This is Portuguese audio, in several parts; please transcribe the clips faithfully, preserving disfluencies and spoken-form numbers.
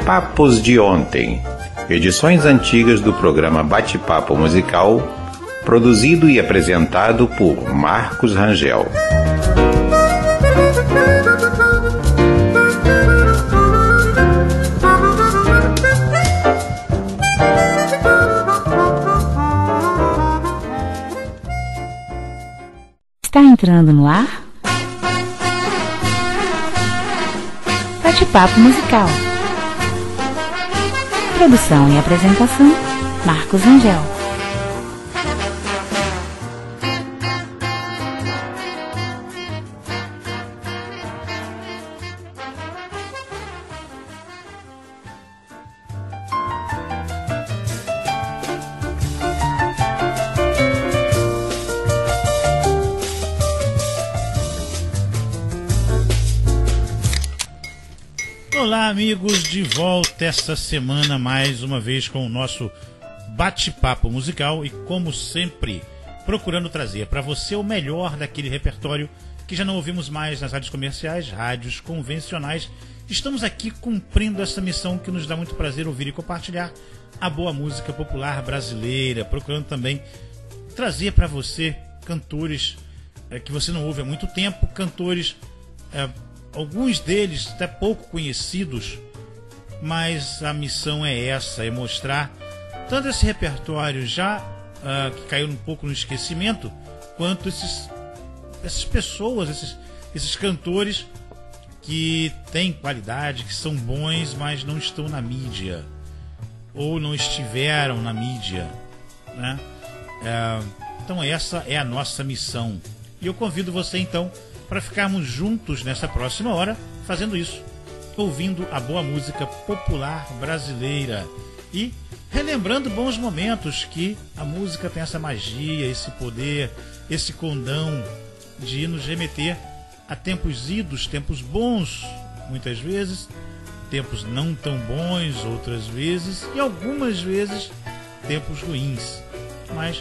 Papos de Ontem, edições antigas do programa Bate-Papo Musical, produzido e apresentado por Marcos Rangel. Está entrando no ar? Bate-Papo Musical. Produção e apresentação, Marcos Rangel. Olá, amigos, de volta esta semana mais uma vez com o nosso bate-papo musical e, como sempre, procurando trazer para você o melhor daquele repertório que já não ouvimos mais nas rádios comerciais, rádios convencionais. Estamos aqui cumprindo essa missão que nos dá muito prazer ouvir e compartilhar a boa música popular brasileira, procurando também trazer para você cantores é, que você não ouve há muito tempo, cantores... É, alguns deles até pouco conhecidos, mas a missão é essa, é mostrar tanto esse repertório já uh, que caiu um pouco no esquecimento, quanto esses, essas pessoas, esses, esses cantores que têm qualidade, que são bons, mas não estão na mídia, ou não estiveram na mídia, né? Uh, então essa é a nossa missão. E eu convido você então para ficarmos juntos nessa próxima hora, fazendo isso, ouvindo a boa música popular brasileira e relembrando bons momentos, que a música tem essa magia, esse poder, esse condão de nos remeter a tempos idos, tempos bons, muitas vezes, tempos não tão bons, outras vezes, e algumas vezes tempos ruins. Mas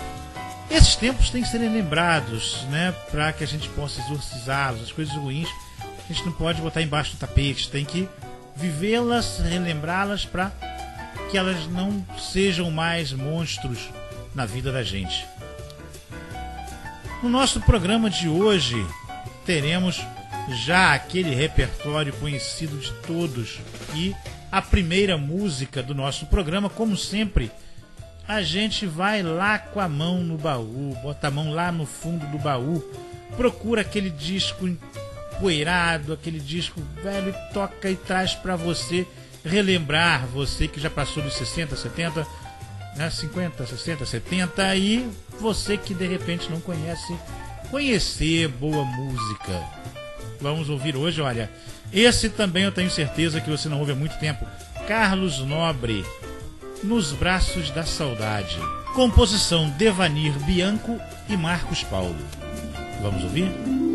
esses tempos têm que serem lembrados, né, para que a gente possa exorcizá-los. As coisas ruins a gente não pode botar embaixo do tapete, tem que vivê-las, relembrá-las, para que elas não sejam mais monstros na vida da gente. No nosso programa de hoje teremos já aquele repertório conhecido de todos, e a primeira música do nosso programa, como sempre, a gente vai lá com a mão no baú, bota a mão lá no fundo do baú, procura aquele disco empoeirado, aquele disco velho, e toca e traz para você relembrar, você que já passou dos sessenta, setenta, né, cinquenta, sessenta, setenta, e você que de repente não conhece, conhecer boa música. Vamos ouvir hoje, olha, esse também eu tenho certeza que você não ouve há muito tempo, Carlos Nobre, Nos Braços da Saudade, composição Devanir Bianco e Marcos Paulo. Vamos ouvir?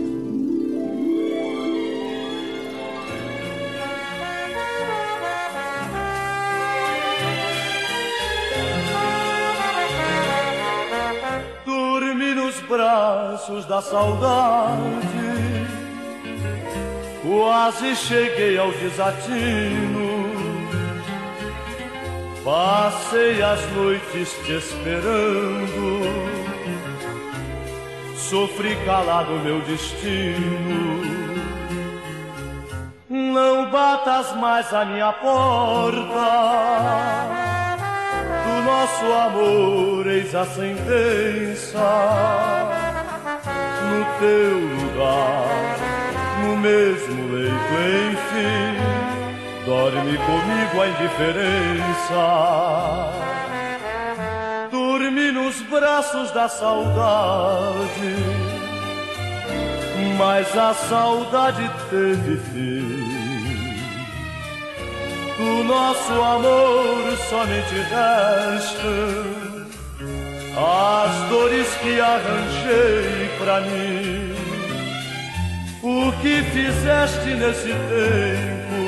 Dormi nos braços da saudade, quase cheguei ao desatino. Passei as noites te esperando, sofri calado meu destino. Não batas mais a minha porta, do nosso amor eis a sentença. No teu lugar, no mesmo leito, enfim, dorme comigo a indiferença. Dormi nos braços da saudade, mas a saudade teve fim. Do nosso amor somente restam as dores que arranjei pra mim. O que fizeste nesse tempo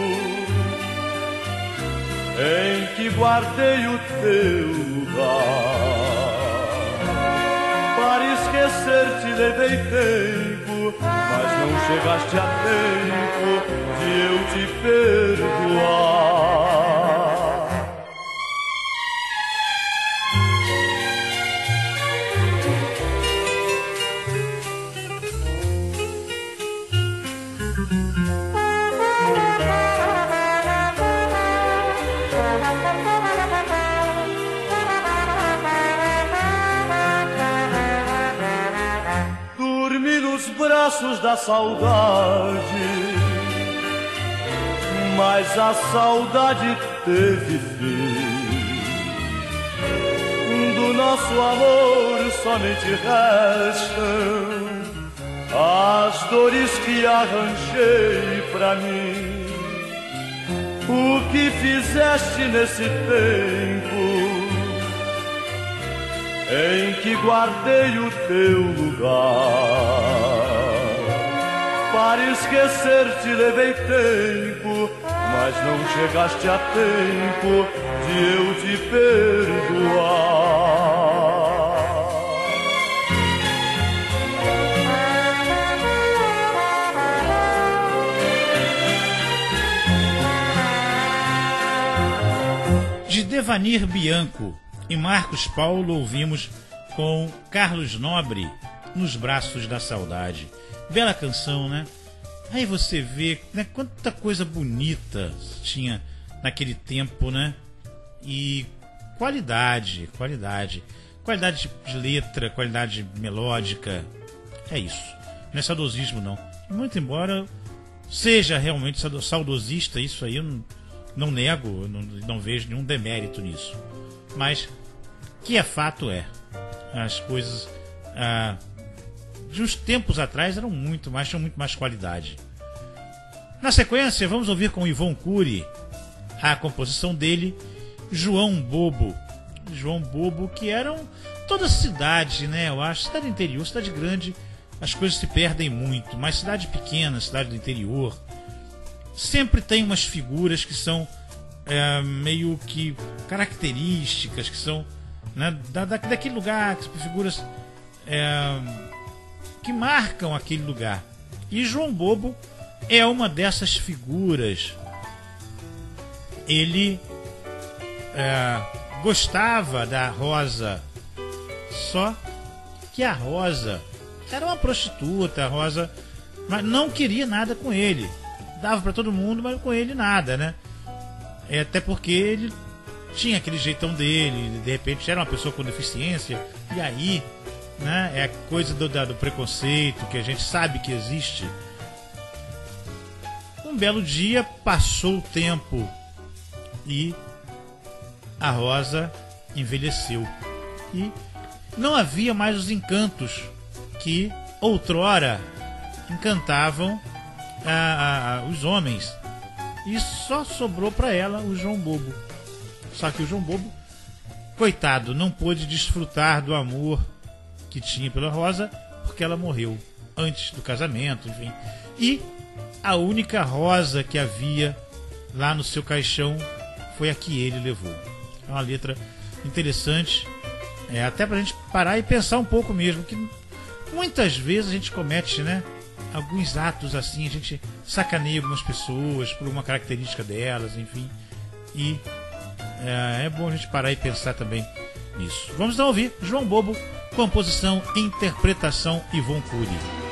em que guardei o teu lugar? Para esquecer te levei tempo, mas não chegaste a tempo de eu te perdoar. braços da saudade, mas a saudade teve fim. Do nosso amor somente restam as dores que arranjei pra mim. O que fizeste nesse tempo em que guardei o teu lugar? Para esquecer-te levei tempo, mas não chegaste a tempo de eu te perdoar. De Devanir Bianco e Marcos Paulo ouvimos com Carlos Nobre, Nos Braços da Saudade. Bela canção, né? Aí você vê, né, quanta coisa bonita tinha naquele tempo, né? E qualidade, qualidade. Qualidade de letra, qualidade melódica. É isso. Não é saudosismo, não. Muito embora seja realmente saudosista, isso aí eu não, não nego, não, não vejo nenhum demérito nisso. Mas que é fato é. As coisas ah, de uns tempos atrás eram muito mais, tinham muito mais qualidade. Na sequência, vamos ouvir com Ivon Cury a composição dele, João Bobo. João Bobo, que eram toda cidade, né? Eu acho, cidade interior, cidade grande, as coisas se perdem muito, mas cidade pequena, cidade do interior, sempre tem umas figuras que são é, meio que características, que são, né, da, da, daquele lugar, figuras é, que marcam aquele lugar. E João Bobo é uma dessas figuras. Ele é, gostava da Rosa, só que a Rosa era uma prostituta. A Rosa, mas não queria nada com ele, dava para todo mundo, mas com ele nada, né? É, até porque ele tinha aquele jeitão dele, de repente era uma pessoa com deficiência, e aí, né, é a coisa do, do preconceito que a gente sabe que existe. Um belo dia passou o tempo e a Rosa envelheceu e não havia mais os encantos que outrora encantavam a, a, os homens, e só sobrou para ela o João Bobo. Só que o João Bobo, coitado, não pôde desfrutar do amor que tinha pela Rosa porque ela morreu antes do casamento, enfim. E a única rosa que havia lá no seu caixão foi a que ele levou. É uma letra interessante, é, até pra gente parar e pensar um pouco mesmo, que muitas vezes a gente comete, né, alguns atos assim, a gente sacaneia algumas pessoas por uma característica delas, enfim, e é, é bom a gente parar e pensar também nisso. Vamos então ouvir João Bobo, composição, interpretação Ivon Cury.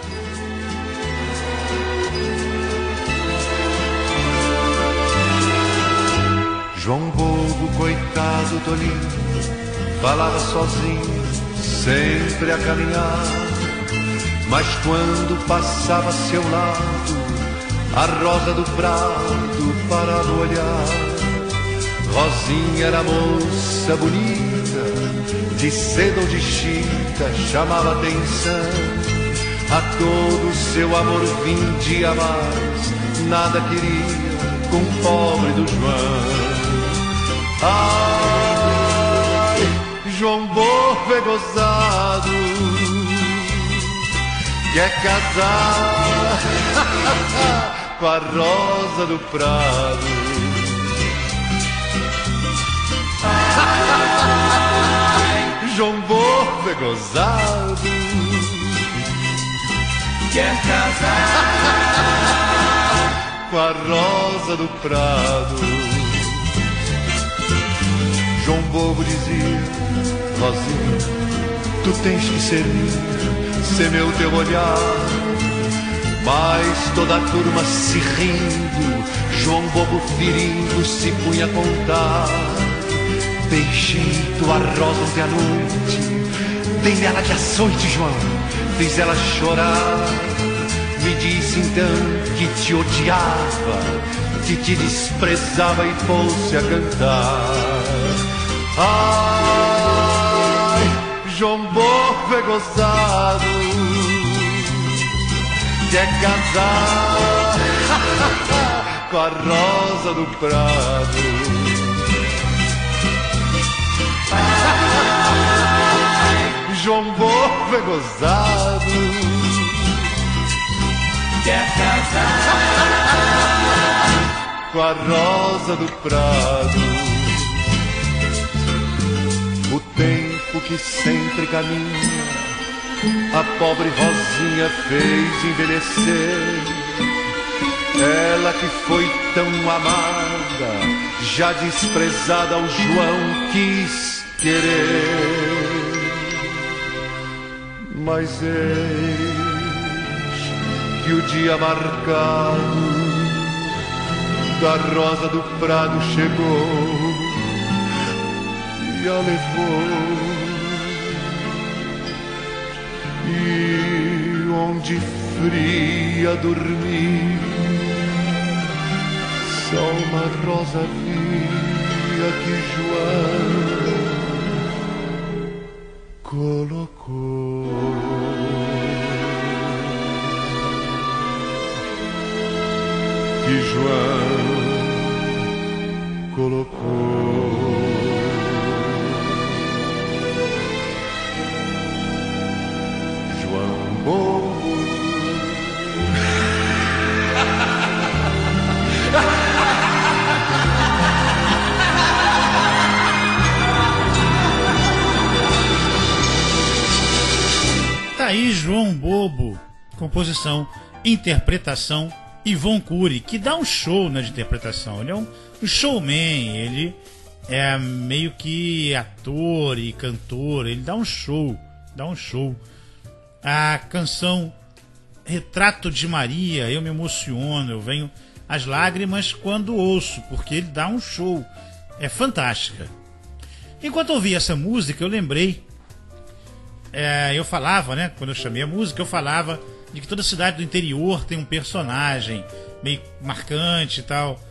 João Bobo, coitado tolinho, falava sozinho, sempre a caminhar. Mas quando passava a seu lado, a rosa do prado parava o olhar. Rosinha era moça bonita, de seda ou de chita, chamava atenção. A todo seu amor vindia mais, nada queria com o pobre do João. Ai, João Bobo é gozado, quer casar com a rosa do prado. Ai, João Bobo é gozado, quer casar com a rosa do prado. João Bobo dizia: Rosinha, tu tens que ser minha, ser meu teu olhar. Mas toda a turma se rindo, João Bobo ferindo se punha a contar. Beijei tua rosa ontem à noite, dei nela de açoite, João, fiz ela chorar. me disse então que te odiava, que te desprezava e fosse a cantar. Ai, João Bobo é gozado, quer casar com a Rosa do Prado. Ai, João Bobo é gozado, quer casar com a Rosa do Prado. O tempo que sempre caminha, a pobre Rosinha fez envelhecer. Ela que foi tão amada, já desprezada, ao João quis querer. Mas eis que o dia marcado da Rosa do Prado chegou e a levou. E onde fria dormir, só uma rosa via que João colocou. Que João colocou. João Bobo. Tá aí João Bobo, composição, interpretação Ivon Cury, que dá um show na de interpretação. Ele é um showman, ele é meio que ator e cantor, ele dá um show, dá um show. A canção Retrato de Maria, eu me emociono, eu venho às lágrimas quando ouço, porque ele dá um show, é fantástica. Enquanto eu ouvi essa música, eu lembrei, é, eu falava, né, quando eu chamei a música, eu falava de que toda cidade do interior tem um personagem meio marcante e tal.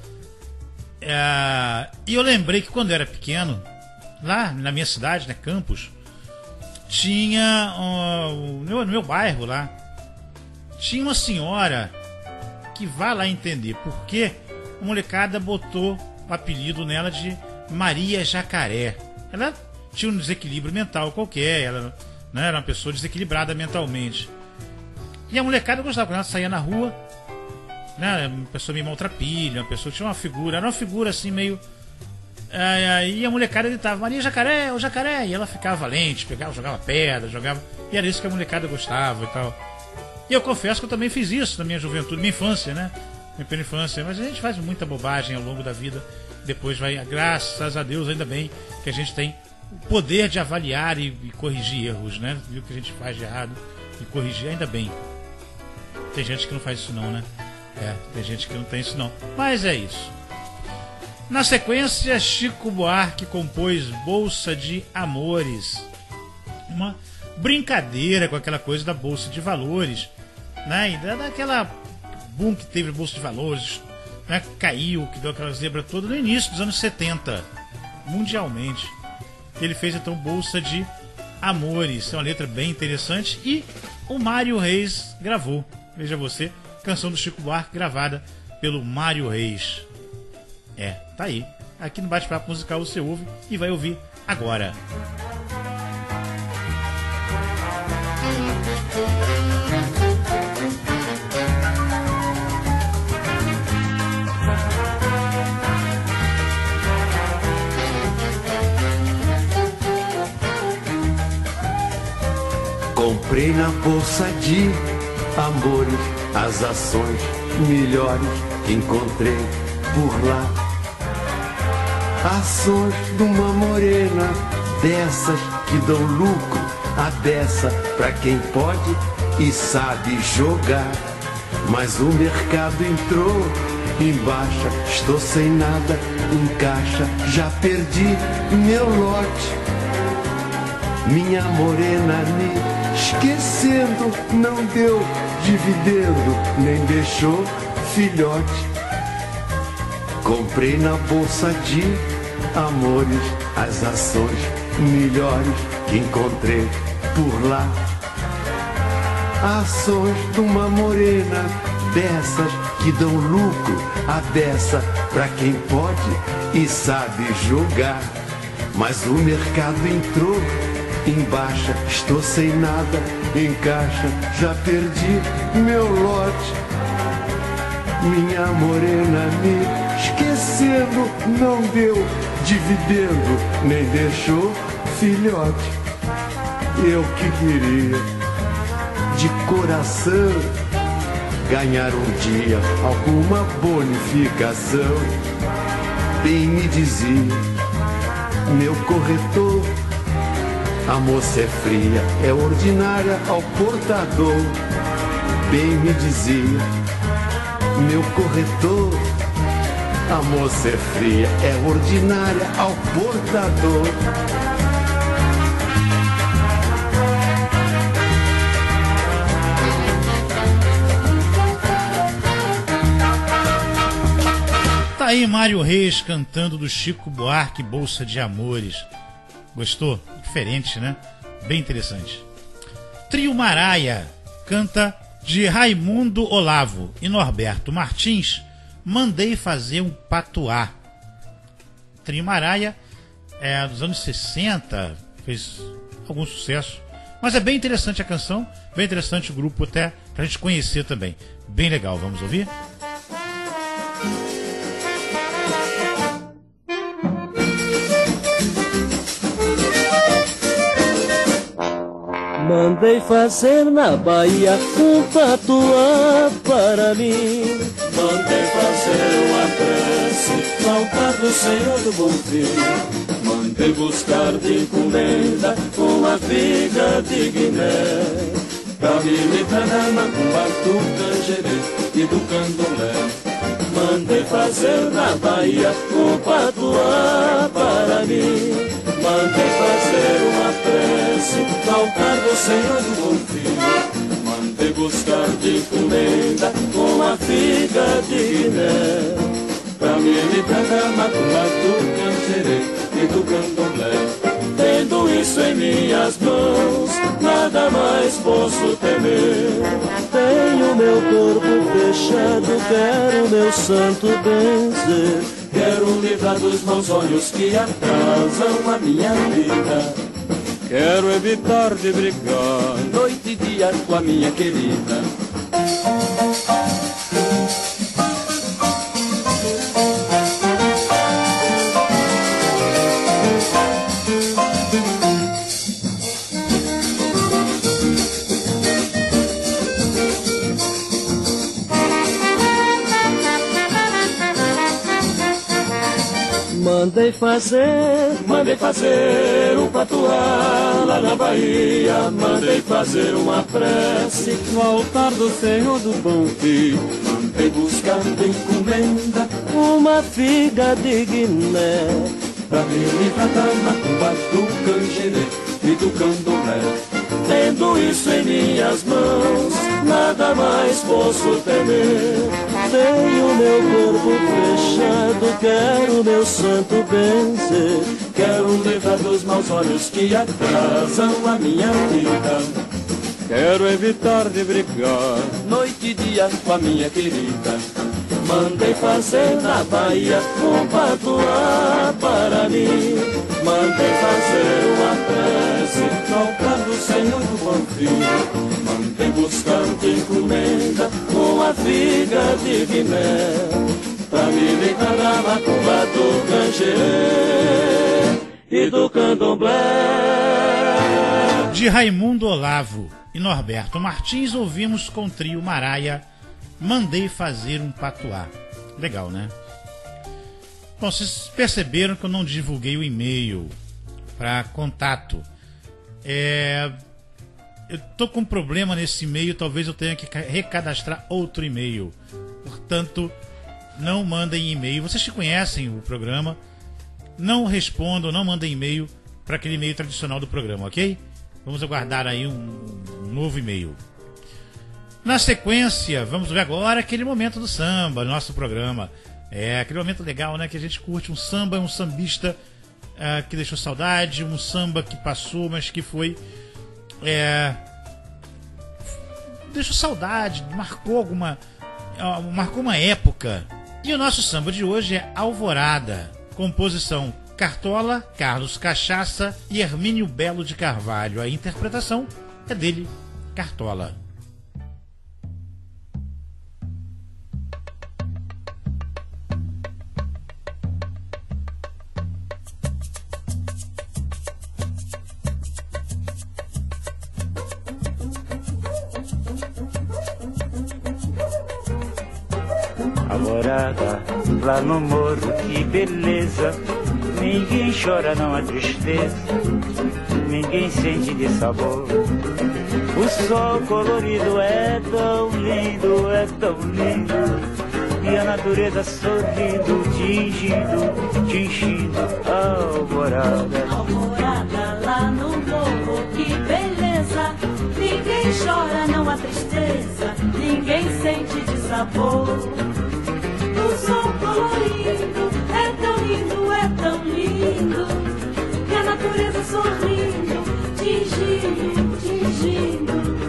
É, e eu lembrei que quando eu era pequeno, lá na minha cidade, né, Campos, tinha uh, no, meu, no meu bairro lá, tinha uma senhora que vai lá entender por que a molecada botou o apelido nela de Maria Jacaré. Ela tinha um desequilíbrio mental qualquer, ela, né, era uma pessoa desequilibrada mentalmente. E a molecada gostava, quando ela saía na rua, né, uma pessoa meio maltrapilha, uma pessoa que tinha uma figura, era uma figura assim meio... Aí a molecada gritava, Maria Jacaré, o Jacaré, e ela ficava valente, pegava, jogava pedra, jogava... E era isso que a molecada gostava e tal. E eu confesso que eu também fiz isso na minha juventude, minha infância, né? Minha primeira infância, mas a gente faz muita bobagem ao longo da vida, depois vai, graças a Deus, ainda bem que a gente tem o poder de avaliar e, e corrigir erros, né? Viu o que a gente faz de errado e corrigir, ainda bem. Tem gente que não faz isso não, né? É, tem gente que não tem isso não. Mas é isso. Na sequência, Chico Buarque compôs Bolsa de Amores. Uma brincadeira com aquela coisa da Bolsa de Valores, né? E daquela boom que teve a Bolsa de Valores, né? Caiu, que deu aquela zebra toda no início dos anos setenta, mundialmente. Ele fez então Bolsa de Amores. É uma letra bem interessante. E o Mário Reis gravou. Veja você, canção do Chico Buarque gravada pelo Mário Reis. É, tá aí. Aqui no Bate-Papo Musical você ouve e vai ouvir agora. Comprei na bolsa de amores as ações melhores que encontrei por lá. Ações de uma morena dessas que dão lucro, a dessa pra quem pode e sabe jogar. Mas o mercado entrou em baixa, estou sem nada em caixa, já perdi meu lote. Minha morena me esquecendo não deu dividendo, nem deixou filhote. Comprei na bolsa de amores as ações melhores que encontrei por lá. Ações de uma morena dessas que dão lucro, a beça pra quem pode e sabe jogar. Mas o mercado entrou em baixa, estou sem nada em caixa, já perdi meu lote. Minha morena me esquecendo, não deu dividendo, nem deixou filhote. Eu que queria, de coração, ganhar um dia alguma bonificação. Bem me dizia meu corretor, a moça é fria, é ordinária ao portador. Bem me dizia meu corretor, a moça é fria, é ordinária ao portador. Tá aí Mário Reis cantando do Chico Buarque, Bolsa de Amores. Gostou? Diferente, né? Bem interessante. Trio Maraia canta de Raimundo Olavo e Norberto Martins, Mandei Fazer um Patuá. Trio Maraia é dos anos sessenta, fez algum sucesso, mas é bem interessante a canção, bem interessante o grupo, até pra gente conhecer também. Bem legal, vamos ouvir? Mandei fazer na Bahia um patuá para mim. Mandei fazer uma prece ao altar do Senhor do Bom Fim. Mandei buscar de encomenda uma figa de Guiné, pra me livrar da macumba, do canjerê e do candomblé. Mandei fazer na Bahia um patuá para mim. Mandei fazer uma prece ao altar do Senhor do Bom Fim. Mandei buscar de encomenda uma figa de Guiné, pra me livrar da macumba, do canjerê e do candomblé. Tendo isso em minhas mãos, nada mais posso temer. Tenho meu corpo fechado, quero meu santo benzer. Quero livrar dos maus olhos que atrasam a minha vida. Quero evitar de brigar noite e dia com a minha querida. Mandei fazer, mandei fazer um patuá lá na Bahia. Mandei fazer uma prece no altar do Senhor do Bom Fim. Mandei buscar de encomenda uma figa de Guiné, pra me livrar da macumba, do canjerê e do candomblé. Tendo isso em minhas mãos, nada mais posso temer. Tenho meu corpo fechado, quero meu santo benzer. Quero livrar dos maus olhos que atrasam a minha vida. Quero evitar de brigar noite e dia com a minha querida. Mandei fazer na Bahia um patuá para mim. Mandei fazer uma prece no altar do Senhor do Bom Fim. Mandei buscar de encomenda uma figa de Guiné, pra me livrar da macumba, do canjerê e do candomblé. De Raimundo Olavo e Norberto Martins, ouvimos com o Trio Maraia Mandei Fazer um Patuá. Legal, né? Bom, vocês perceberam que eu não divulguei o e-mail para contato. É... Eu tô com um problema nesse e-mail, talvez eu tenha que recadastrar outro e-mail. Portanto, não mandem e-mail. Vocês que conhecem o programa, não respondam, não mandem e-mail para aquele e-mail tradicional do programa, ok? Vamos aguardar aí um, um novo e-mail. Na sequência, vamos ver agora aquele momento do samba, nosso programa. É aquele momento legal, né? Que a gente curte um samba, um sambista uh, que deixou saudade, um samba que passou, mas que foi... É, deixou saudade, marcou alguma... Uh, marcou uma época. E o nosso samba de hoje é Alvorada. Composição Cartola, Carlos Cachaça e Hermínio Belo de Carvalho. A interpretação é dele, Cartola. Alvorada, lá no morro, que beleza. Ninguém chora, não há tristeza. Ninguém sente de sabor. O sol colorido é tão lindo, é tão lindo. E a natureza sorrindo, tingindo, tingindo a alvorada. Alvorada, lá no morro, que beleza. Ninguém chora, não há tristeza. Ninguém sente de sabor. O sol colorido é tão lindo, é tão lindo. E a natureza sorrindo, tingindo, tingindo.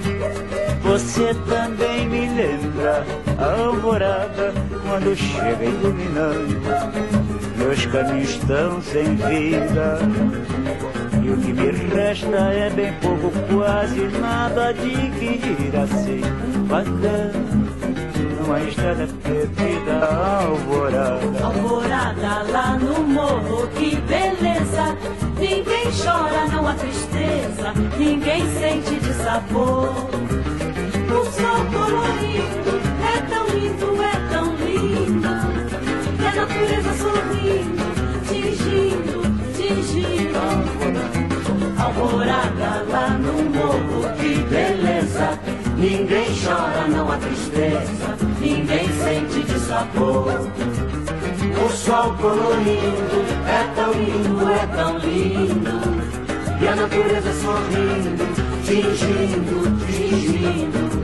Você também me lembra a alvorada, quando chega iluminando. Meus caminhos estão sem vida, e o que me resta é bem pouco, quase nada de que ir assim bacana. Uma estrada perdida, alvorada. Alvorada, lá no morro, que beleza. Ninguém chora, não há tristeza. Ninguém sente de sabor. O sol colorido é tão lindo, é tão lindo. E a natureza sorrindo, tingindo, tingindo. Alvorada, lá no morro, que beleza. Ninguém chora, não há tristeza. Ninguém sente de sabor. O sol colorido é tão lindo, é tão lindo. E a natureza sorrindo, tingindo, tingindo.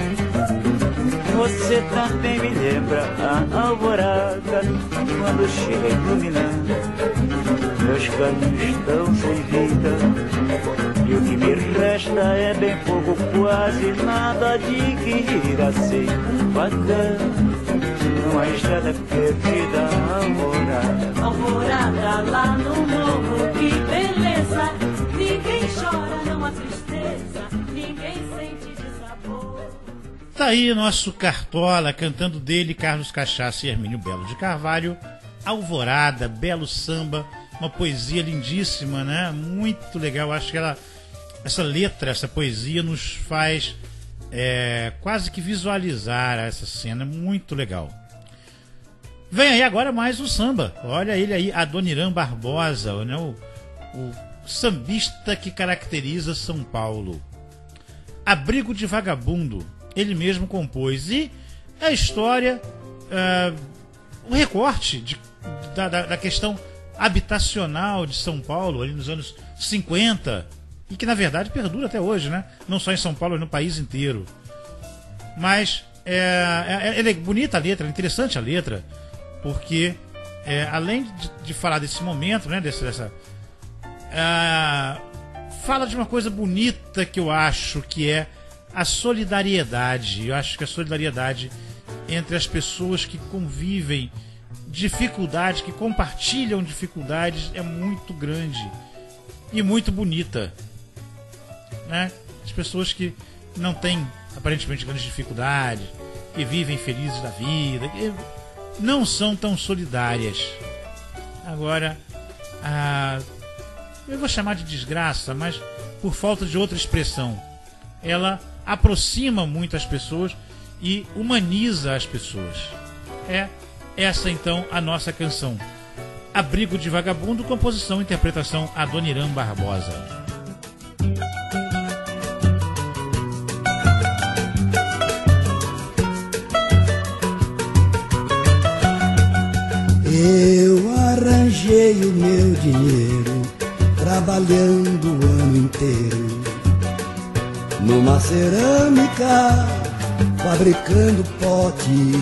Você também me lembra a alvorada, quando chega iluminando. Meus caminhos estão sem vida, e o que me resta é bem pouco, quase nada de que ir assim bacana. Numa estrada perdida, alvorada. Alvorada, lá no morro, que beleza. Ninguém chora, não há tristeza. Ninguém sente de sabor. Tá aí nosso Cartola, cantando dele, Carlos Cachaça e Hermínio Belo de Carvalho. Alvorada, belo samba, uma poesia lindíssima, né? Muito legal. Acho que ela, essa letra, essa poesia nos faz é, quase que visualizar essa cena. Muito legal. Vem aí agora mais um samba. Olha ele aí, Adoniran Barbosa, né? o, o sambista que caracteriza São Paulo. Abrigo de Vagabundo, ele mesmo compôs. E a história, uh, o recorte de, da, da, da questão habitacional de São Paulo, ali nos anos cinquenta, e que na verdade perdura até hoje, né? Não só em São Paulo, mas no país inteiro. Mas é, é, é bonita a letra, é interessante a letra, porque é, além de, de falar desse momento, né? Desse, dessa, é, fala de uma coisa bonita que eu acho que é a solidariedade. Eu acho que a solidariedade entre as pessoas que convivem, dificuldades, que compartilham dificuldades, é muito grande e muito bonita, né? As pessoas que não têm aparentemente grandes dificuldades, que vivem felizes da vida, que não são tão solidárias. Agora, a, eu vou chamar de desgraça, mas por falta de outra expressão, ela aproxima muito as pessoas e humaniza as pessoas. É essa então a nossa canção, Abrigo de Vagabundo, composição e interpretação Adoniran Barbosa. Eu arranjei o meu dinheiro trabalhando o ano inteiro numa cerâmica fabricando pote.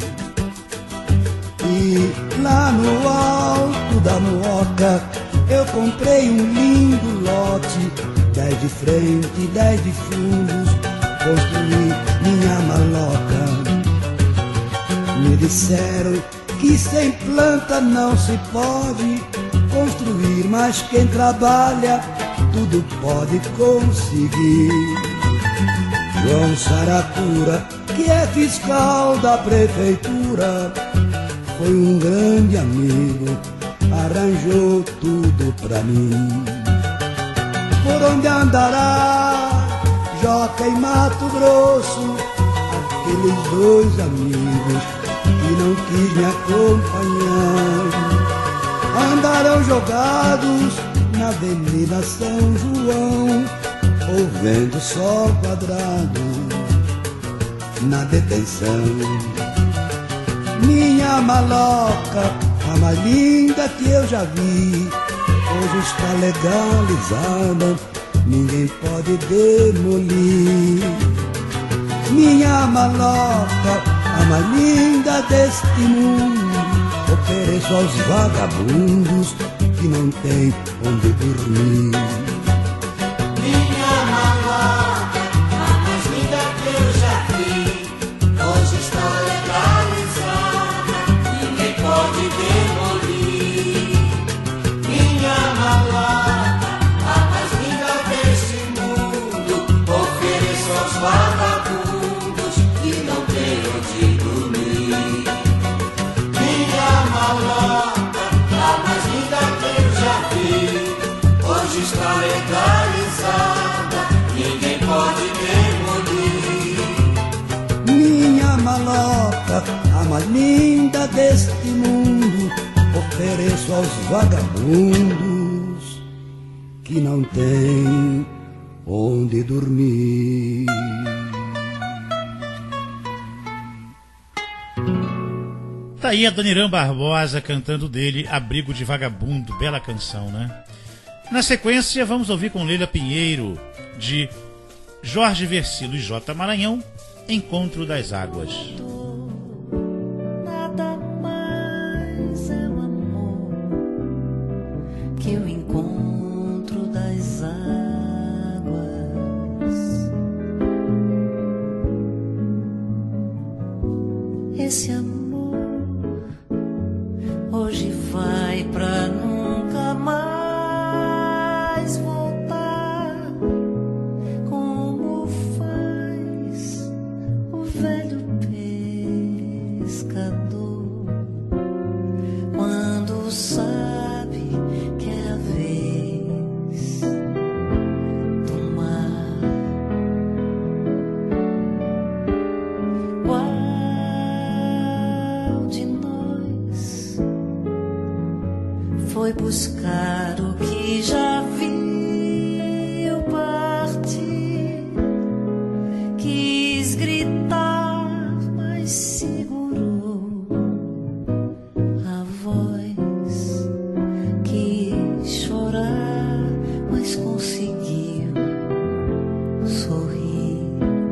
E lá no alto da Mooca eu comprei um lindo lote, dez de frente, dez de fundos, construí minha maloca. Me disseram que sem planta não se pode construir, mas quem trabalha tudo pode conseguir. João Saracura, que é fiscal da prefeitura, foi um grande amigo, arranjou tudo pra mim. Por onde andará Joca e Mato Grosso, aqueles dois amigos que não quis me acompanhar, andarão jogados na Avenida São João, ouvindo sol quadrado na detenção. Minha maloca, a mais linda que eu já vi, hoje está legalizada, ninguém pode demolir. Minha maloca, a mais linda deste mundo, ofereço aos vagabundos que não tem onde dormir. Minha maloca, a mais linda que eu já vi, hoje está legalizada, ninguém pode demolir. Minha maloca, a mais linda deste mundo, ofereço aos vagabundos que não tem onde dormir. Minha maloca, a mais linda que eu já vi, hoje está legalizada, ninguém pode demolir. Minha maloca, a mais linda deste mundo, ofereço aos vagabundos que não tem onde dormir. Tá aí a Dona Irã Barbosa cantando dele Abrigo de Vagabundo, bela canção, né? Na sequência, vamos ouvir com Leila Pinheiro, de Jorge Versilo e J. Maranhão, Encontro das Águas. Nada mais é o amor que o encontro das águas. Esse amor hoje vai pra nunca mais voltar, como faz o velho pescador quando sabe que é a vez do mar. Qual de nós foi buscar o que já viu partir? Quis gritar, mas segurou a voz. Quis chorar, mas conseguiu sorrir.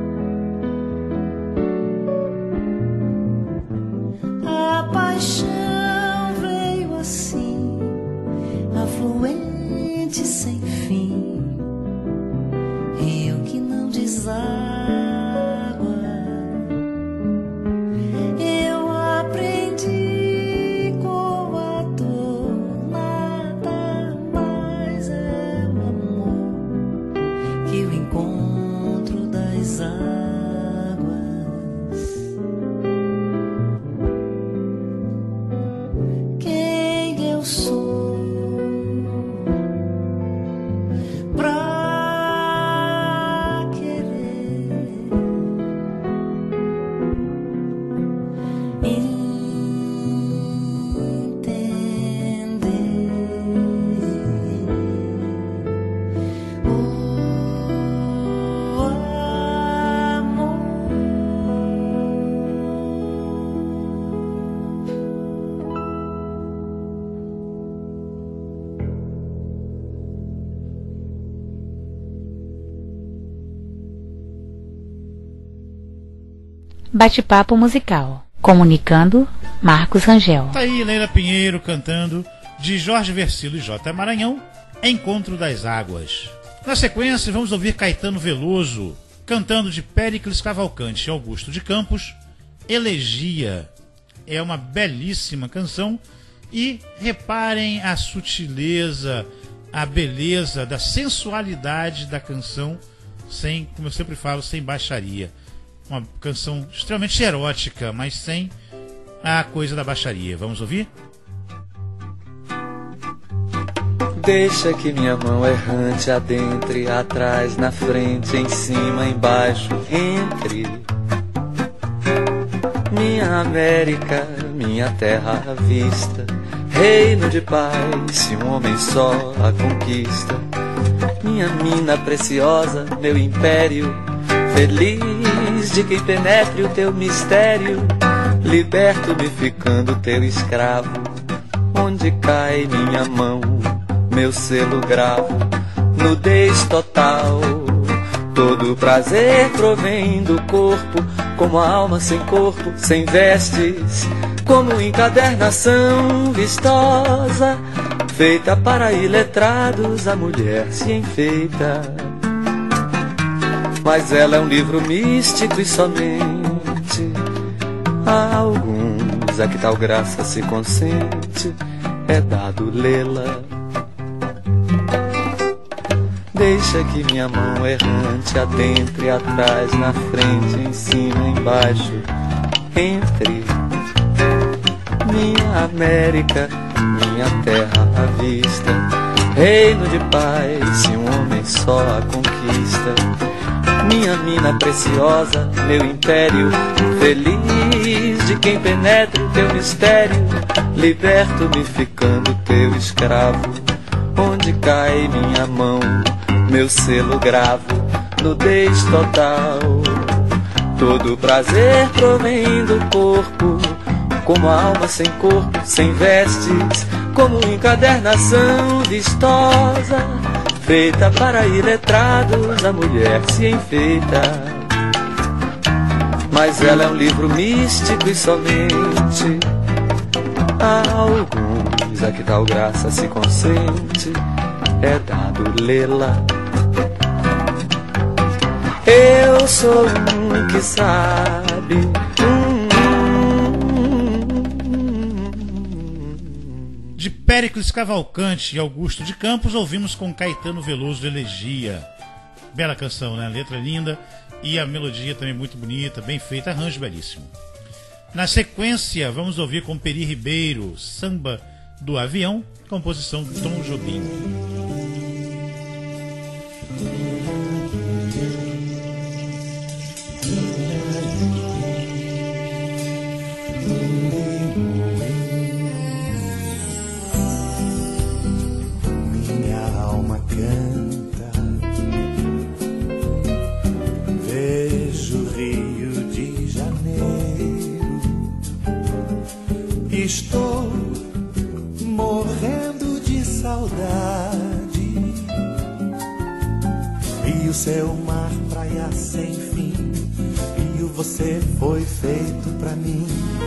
A paixão veio assim, afluente sem fim, rio que não deságua. Eu aprendi com a dor, nada mais é o amor que o encontro das águas. Quem eu sou pra querer entender o amor? Bate-papo musical. Comunicando, Marcos Rangel. Tá aí Leila Pinheiro cantando, de Jorge Versilo e J. Maranhão, Encontro das Águas. Na sequência, vamos ouvir Caetano Veloso, cantando de Péricles Cavalcante e Augusto de Campos, Elegia. É uma belíssima canção e reparem a sutileza, a beleza da sensualidade da canção, sem, como eu sempre falo, sem baixaria. Uma canção extremamente erótica, mas sem a coisa da baixaria. Vamos ouvir? Deixa que minha mão errante adentre, atrás, na frente, em cima, embaixo, entre. Minha América, minha terra à vista, reino de paz, se um homem só a conquista. Minha mina preciosa, meu império, feliz de quem penetre o teu mistério. Liberto-me ficando teu escravo, onde cai minha mão, meu selo gravo, nudez total. Todo prazer provém do corpo, como a alma sem corpo, sem vestes, como encadernação vistosa, feita para iletrados, a mulher se enfeita. Mas ela é um livro místico e somente a alguns a que tal graça se consente, é dado lê-la. Deixa que minha mão errante adentre, atrás, na frente, em cima, embaixo, entre. Minha América, minha terra à vista, reino de paz, se um homem só a conquista. Minha mina preciosa, meu império, feliz de quem penetra o teu mistério. Liberto-me ficando teu escravo, onde cai minha mão, meu selo gravo, nudez total. Todo prazer provém do corpo, como a alma sem corpo, sem vestes, como encadernação vistosa, feita para iletrados, a mulher se enfeita. Mas ela é um livro místico e somente a alguns a que tal graça se consente, é dado lê-la. Eu sou um que sabe, De Péricles Cavalcante e Augusto de Campos, ouvimos com Caetano Veloso, Elegia. Bela canção, né? A letra linda e a melodia também muito bonita, bem feita, arranjo belíssimo. Na sequência, vamos ouvir com Peri Ribeiro, Samba do Avião, composição do Tom Jobim. Minha alma canta, vejo o Rio de Janeiro, estou morrendo de saudade, e o seu mar, praia sem fim, e o você foi feito pra mim.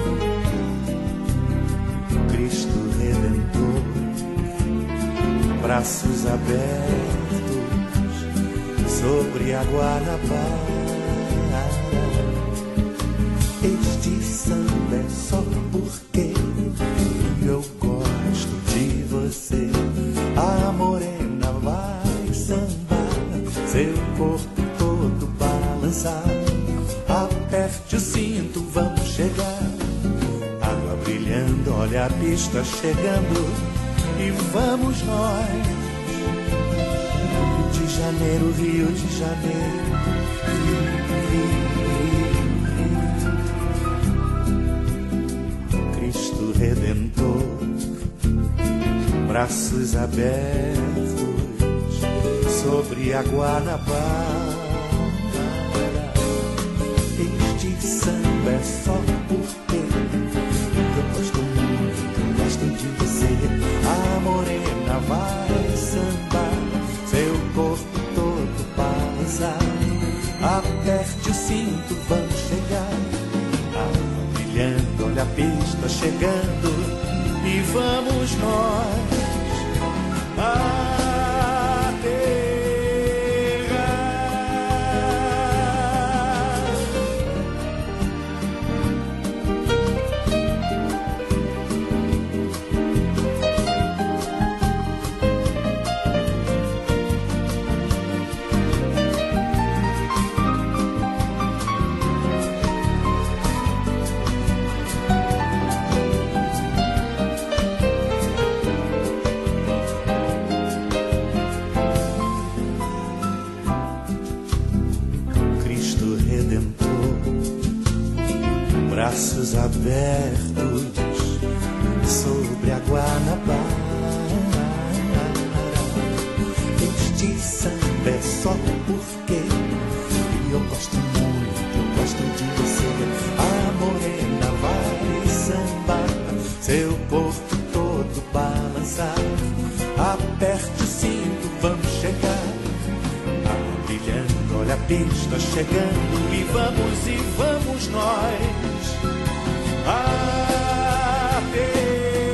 Cristo Redentor, braços abertos sobre a Guanabara. Este samba é só porque eu gosto de você. A morena vai sambar, seu corpo todo balançar. Aperte o cinto, vamos chegar. Água brilhando, olha a pista chegando. E vamos nós, Rio de Janeiro, Rio de Janeiro, Rio, Rio, Rio. Cristo Redentor, braços abertos sobre a Guanabara. Este samba é só porque eu gosto muito, gosto de você. A morena vai sambar, seu corpo todo balançar. Aperte o cinto, vamos chegar. brilhando, olha a pista chegando e vamos nós braços abertos sobre a Guanabara. Este samba é só porque eu gosto muito, eu gosto de você. A morena vai sambar, seu corpo todo balançar. Aperte o cinto, vamos chegar. Ah, brilhando, olha a pista chegando e vamos, e vamos nós. A terra.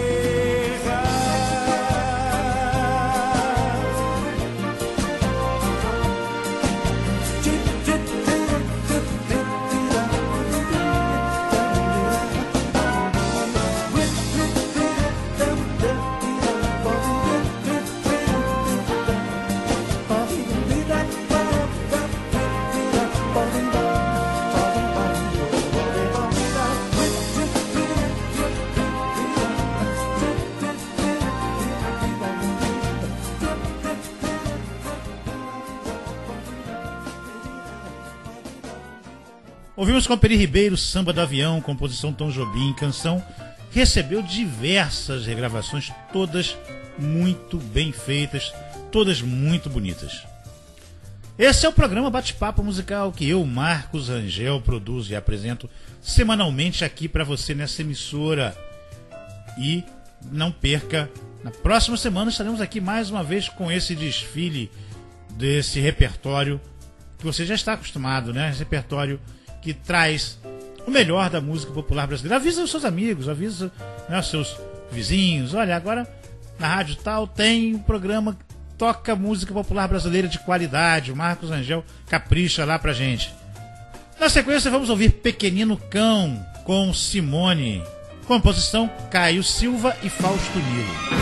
Ouvimos com Peri Ribeiro, Samba do Avião, composição Tom Jobim, canção que recebeu diversas regravações, todas muito bem feitas, todas muito bonitas. Esse é o programa Bate-Papo Musical que eu, Marcos Rangel, produzo e apresento semanalmente aqui para você nessa emissora. E não perca, na próxima semana estaremos aqui mais uma vez com esse desfile desse repertório que você já está acostumado, né? Esse repertório que traz o melhor da música popular brasileira. Avisa os seus amigos, avisa, né, os seus vizinhos. Olha, agora na rádio tal tem um programa que toca música popular brasileira de qualidade. O Marcos Rangel capricha lá pra gente. Na sequência vamos ouvir Pequenino Cão com Simone. Composição Caio Silva e Fausto Nilo.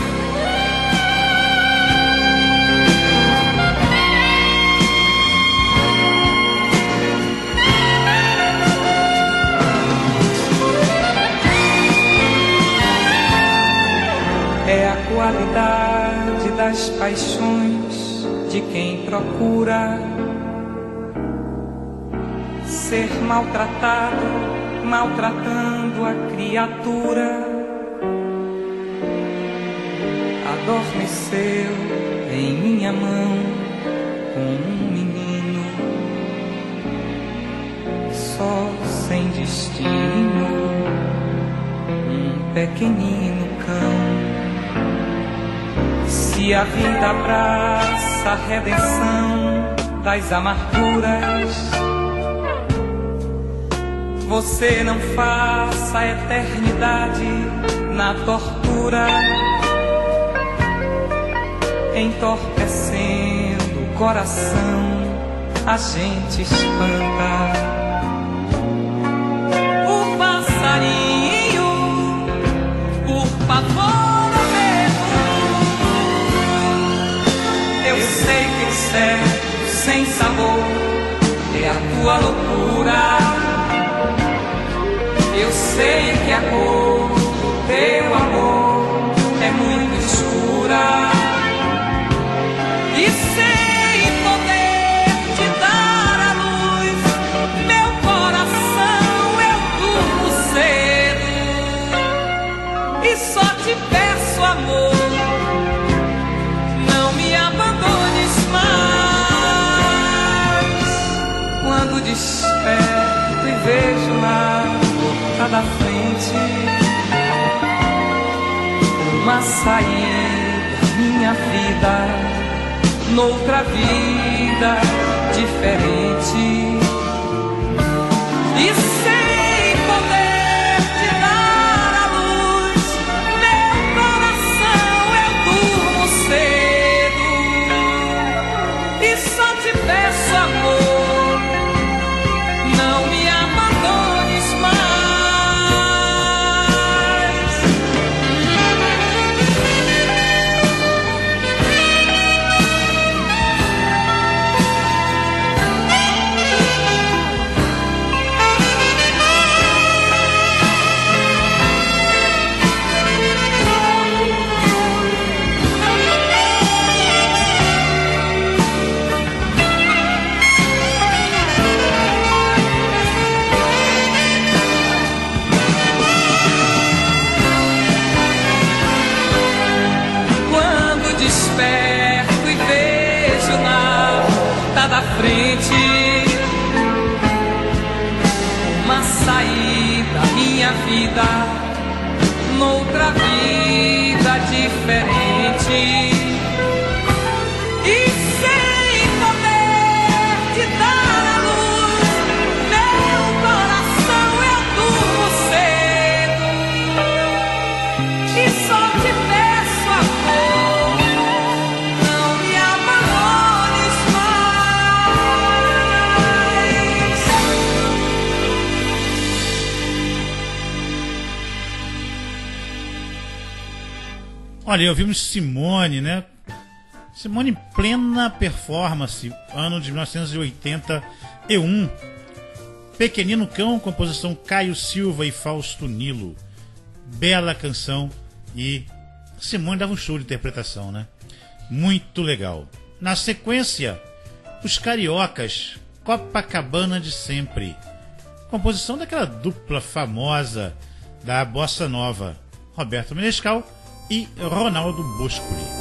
É a qualidade das paixões de quem procura ser maltratado, maltratando a criatura. Adormeceu em minha mão como um menino, só sem destino, um pequenino cão. Se a vida abraça a redenção das amarguras, você não faça a eternidade na tortura, entorpecendo o coração, a gente espanta. O passarinho, por favor. Eu sei que o certo, sem sabor, é a tua loucura. Eu sei que a cor do teu amor é muito escura. E sem poder te dar a luz, meu coração eu durmo cedo. E só te peço, amor, desperto e vejo na porta da frente uma saída, minha vida, noutra vida diferente. E sem poder frente, uma saída, minha vida, noutra vida diferente. E sem poder te dar a luz, meu coração eu durmo cedo. E só te peço amor, não me abandones mais. Olha, ouvimos Simone, né? Simone em plena performance, ano de mil novecentos e oitenta e um. Pequenino Cão, composição Caio Silva e Fausto Nilo. Bela canção e Simone dava um show de interpretação, né? Muito legal. Na sequência, Os Cariocas, Copacabana de Sempre. Composição daquela dupla famosa da Bossa Nova, Roberto Menescal e Ronaldo Boscoli.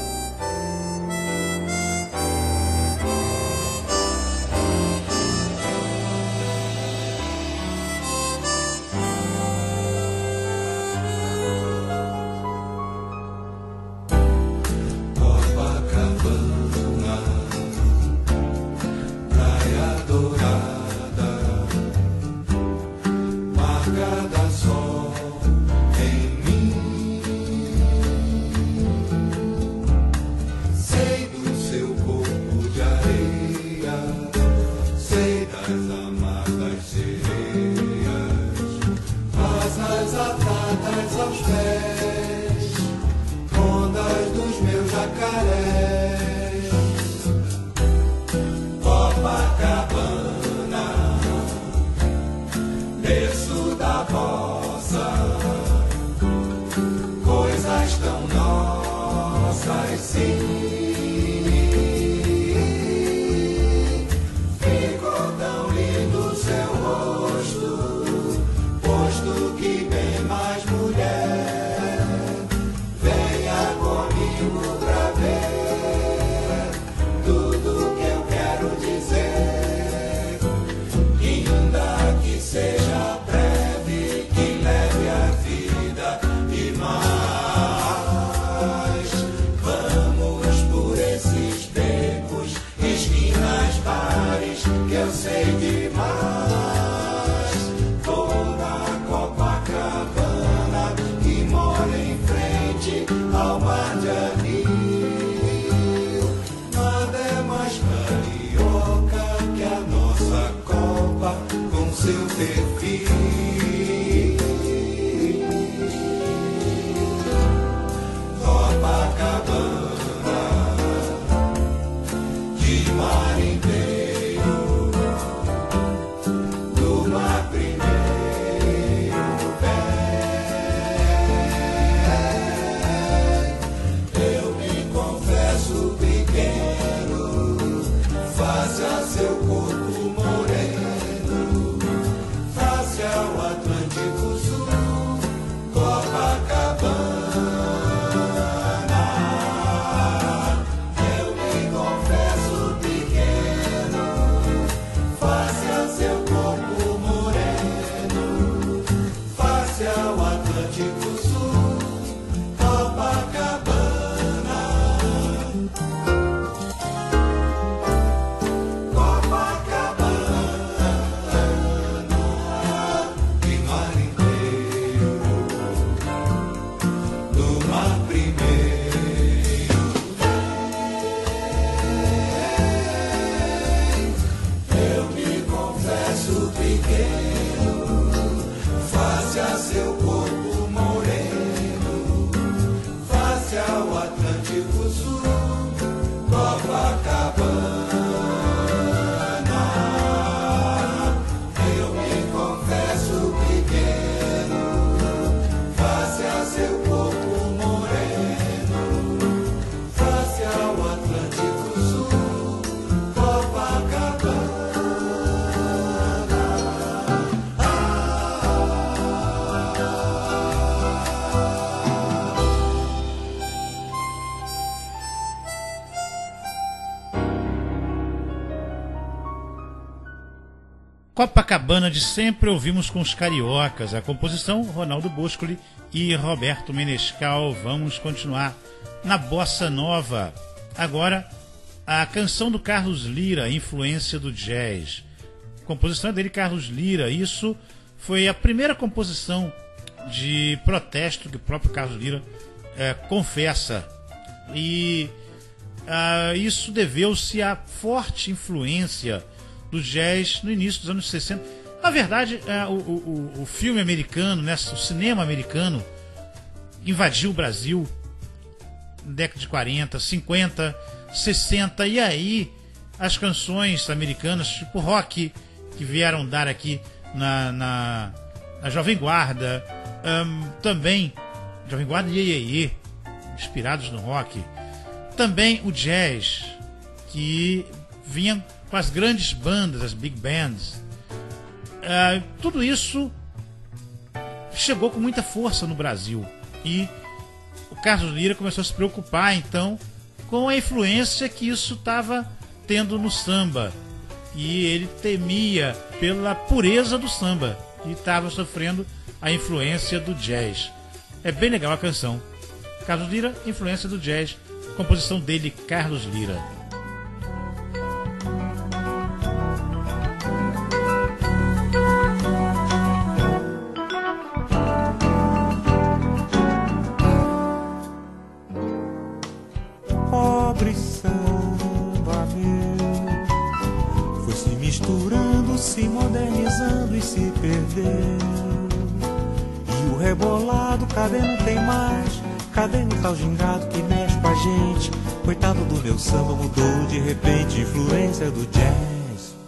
Pequeno, face a seu corpo moreno. Copacabana de sempre ouvimos com os cariocas. A composição, Ronaldo Boscoli e Roberto Menescal. Vamos continuar na bossa nova. Agora, a canção do Carlos Lyra, Influência do Jazz. A composição dele, Carlos Lyra. Isso foi a primeira composição de protesto que o próprio Carlos Lyra é, confessa. E uh, isso deveu-se à forte influência do jazz no início dos anos sessenta. Na verdade, uh, o, o, o filme americano, né, o cinema americano invadiu o Brasil na década de quarenta, cinquenta, sessenta, e aí as canções americanas, tipo rock, que vieram dar aqui na, na, na Jovem Guarda, um, também Jovem Guarda e Iê, Iê, Iê, inspirados no rock. Também o jazz, que vinha com as grandes bandas, as big bands. Uh, tudo isso chegou com muita força no Brasil. E o Carlos Lyra começou a se preocupar, então, com a influência que isso estava tendo no samba. E ele temia pela pureza do samba, e estava sofrendo a influência do jazz. É bem legal a canção. Carlos Lyra, influência do jazz. Composição dele, Carlos Lyra. Pobre samba meu, foi se misturando, se modernizando e se perdeu. E o rebolado, cadê não tem mais? Cadê o tal gingado que mexe com a gente? Coitado do meu samba, mudou de repente, influência do jazz.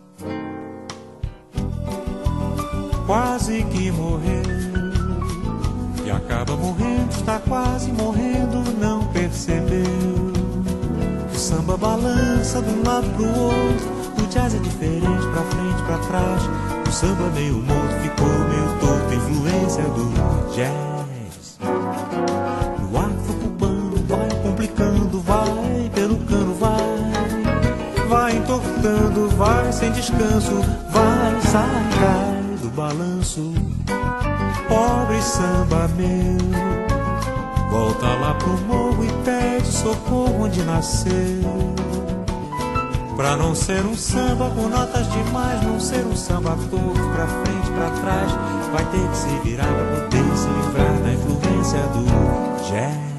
Quase que morreu, e acaba morrendo, está quase morrendo, não percebeu. O samba balança de um lado pro outro, o jazz é diferente, pra frente, pra trás. O samba meio morto, ficou meio torto, influência do jazz. No afro-cubano vai complicando, vai pelo cano, vai, vai entortando, vai sem descanso, vai, sai, cai do balanço. Pobre samba meu, volta lá pro morro e pede socorro onde nasceu. Pra não ser um samba com notas demais, não ser um samba torto, pra frente, pra trás, vai ter que se virar pra poder se livrar da influência do jazz.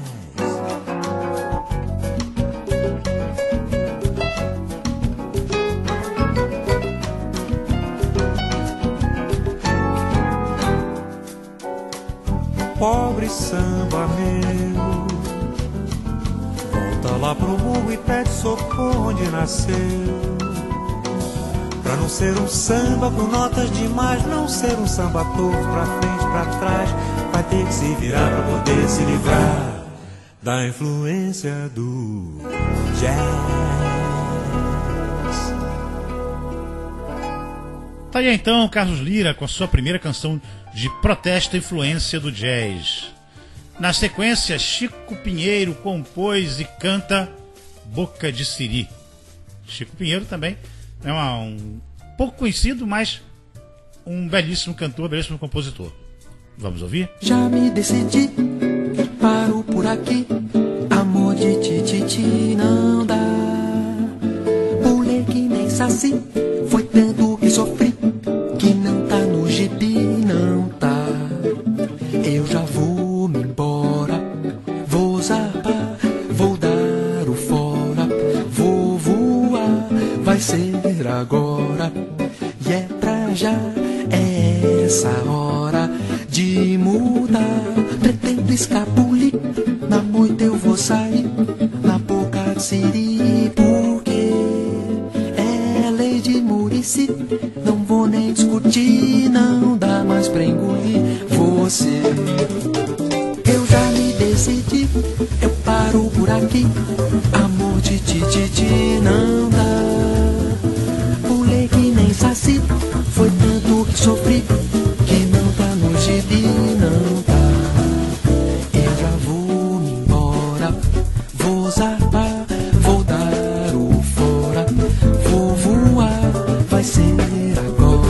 Pobre samba meu, volta lá pro morro e pede socorro onde nasceu. Pra não ser um samba com notas demais, não ser um samba torto, pra frente, pra trás, vai ter que se virar pra poder se livrar da influência do jazz. Tá aí então Carlos Lyra com a sua primeira canção de protesto, influência do jazz. Na sequência, Chico Pinheiro compôs e canta Boca de Siri. Chico Pinheiro também é uma, um pouco conhecido, mas um belíssimo cantor, belíssimo compositor. Vamos ouvir? Já me decidi, paro por aqui, amor de tititi não dá. Pulei que nem saci, foi tanto que sofri, que não tá no gibi, não tá. Eu já vou me embora, vou zapar, vou dar o fora, vou voar, vai ser agora. E é pra já, é essa hora de mudar. Pretendo escapulir, na moita eu vou sair, na boca de siri, porque é lei de Murici. Não vou nem discutir, não dá mais pra engolir você. Eu já me decidi, eu paro por aqui, amor de tititi não dá. Pulei que nem saci, foi tanto que sofri, que não tá no gibi, não tá. Eu já vou me embora, vou zapar, vou dar o fora, vou voar, vai ser agora.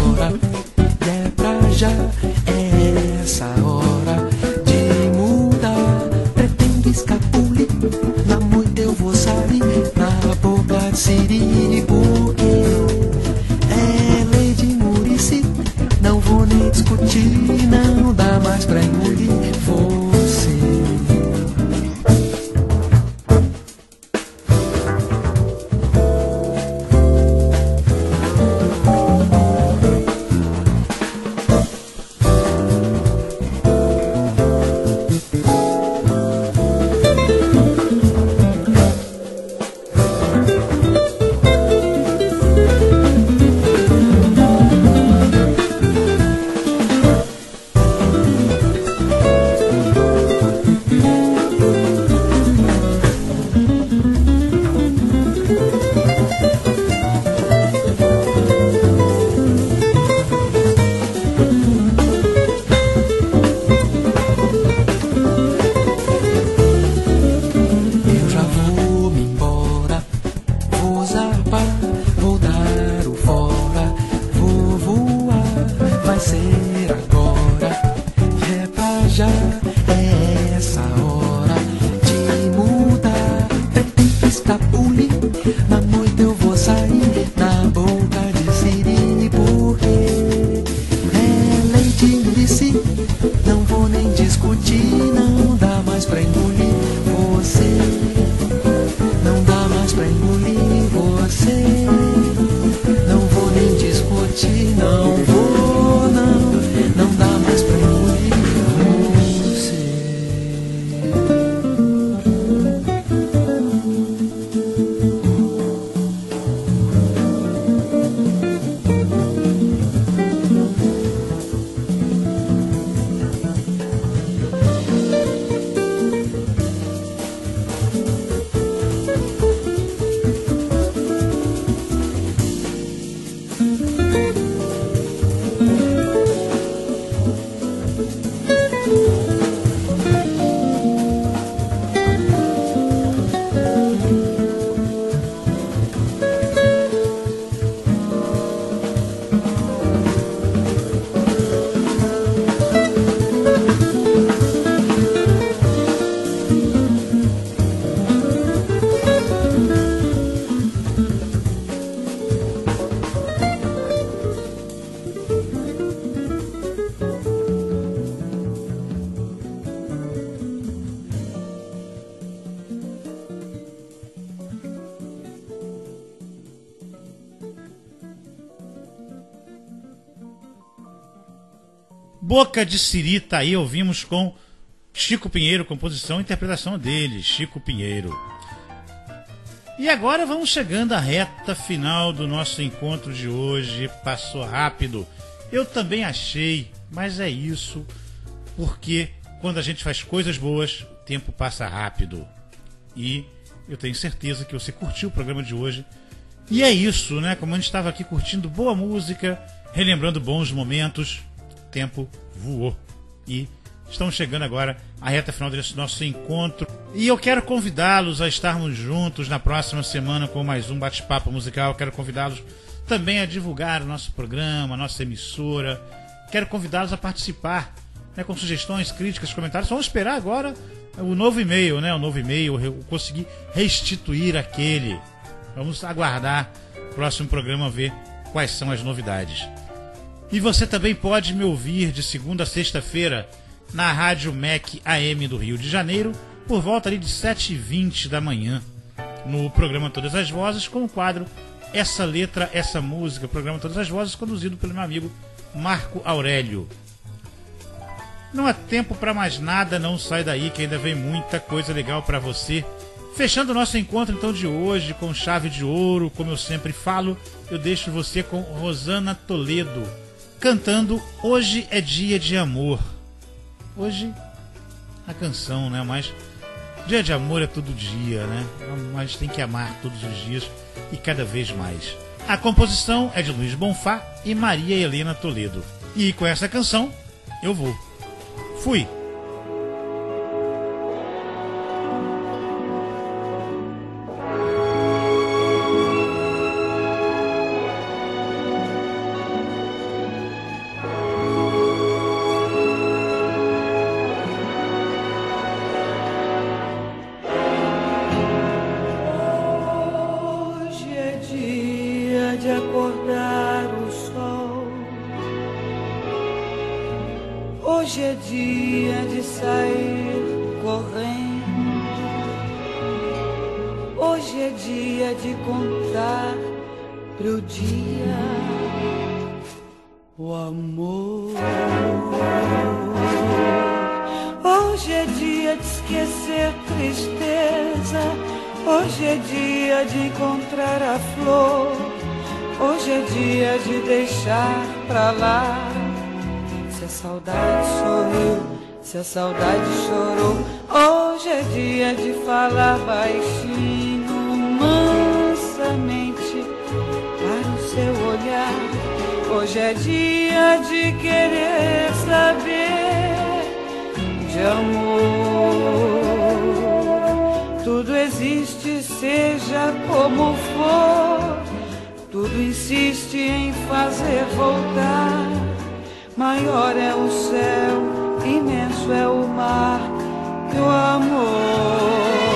é essa hora de mudar. Tem escapule, na noite eu vou sair na boca de siri, porque é leite Muricy. Não vou nem discutir, não dá mais pra engolir você. Não dá mais pra engolir você. Não vou nem discutir, não vou, não. Não dá mais pra engolir você. Boca de Siri tá aí, ouvimos com Chico Pinheiro, composição e interpretação dele, Chico Pinheiro. E agora vamos chegando à reta final do nosso encontro de hoje. Passou rápido, eu também achei, mas é isso, porque quando a gente faz coisas boas, o tempo passa rápido. E eu tenho certeza que você curtiu o programa de hoje. E é isso, né? Como a gente estava aqui curtindo boa música, relembrando bons momentos, o tempo voou. E estamos chegando agora à reta final desse nosso encontro. E eu quero convidá-los a estarmos juntos na próxima semana com mais um bate-papo musical. Quero convidá-los também a divulgar o nosso programa, a nossa emissora. Quero convidá-los a participar, né, com sugestões, críticas, comentários. Vamos esperar agora o novo e-mail, né? O novo e-mail, eu consegui restituir aquele. Vamos aguardar o próximo programa, ver quais são as novidades. E você também pode me ouvir de segunda a sexta-feira na Rádio M E C A M do Rio de Janeiro, por volta ali de sete e vinte da manhã, no programa Todas as Vozes, com o quadro Essa Letra, Essa Música, programa Todas as Vozes, conduzido pelo meu amigo Marco Aurélio. Não há tempo para mais nada, não sai daí que ainda vem muita coisa legal para você. Fechando o nosso encontro então de hoje com chave de ouro, como eu sempre falo, eu deixo você com Rosana Toledo, cantando Hoje é Dia de Amor. Hoje a canção, né? Mas dia de amor é todo dia, né? Mas tem que amar todos os dias e cada vez mais. A composição é de Luiz Bonfá e Maria Helena Toledo. E com essa canção eu vou. Fui! Hoje é dia de sair correndo. Hoje é dia de contar pro dia o amor. Hoje é dia de esquecer tristeza. Hoje é dia de encontrar a flor. Hoje é dia de deixar pra lá. Se a saudade sorriu, se a saudade chorou, hoje é dia de falar baixinho, mansamente, para o seu olhar. Hoje é dia de querer saber de amor. Tudo existe, seja como for, tudo insiste em fazer voltar. Maior é o céu imenso é o mar do amor.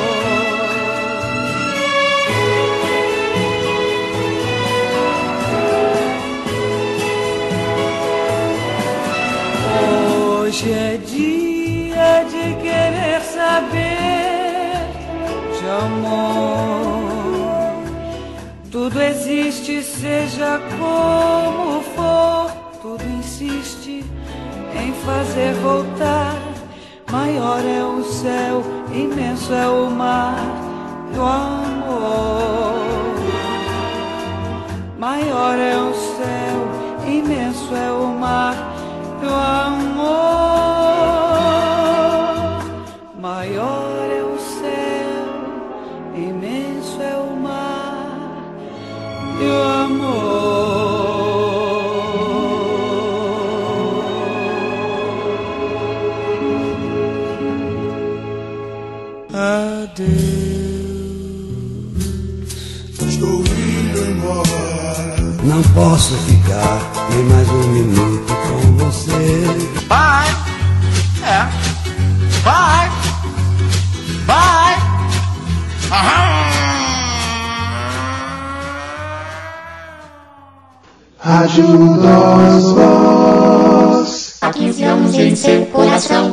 Hoje é dia de querer saber de amor. Tudo existe, seja como for. Tudo insiste em fazer voltar. Maior é o céu, imenso é o mar do amor. Maior é o céu, imenso é o mar do amor. Maior é o céu, imenso é o mar do amor. Adeus, estou indo embora. Não posso ficar nem mais um minuto com você. Vai, é, vai, vai. Rádio Nós Voz. Há quinze anos em seu coração.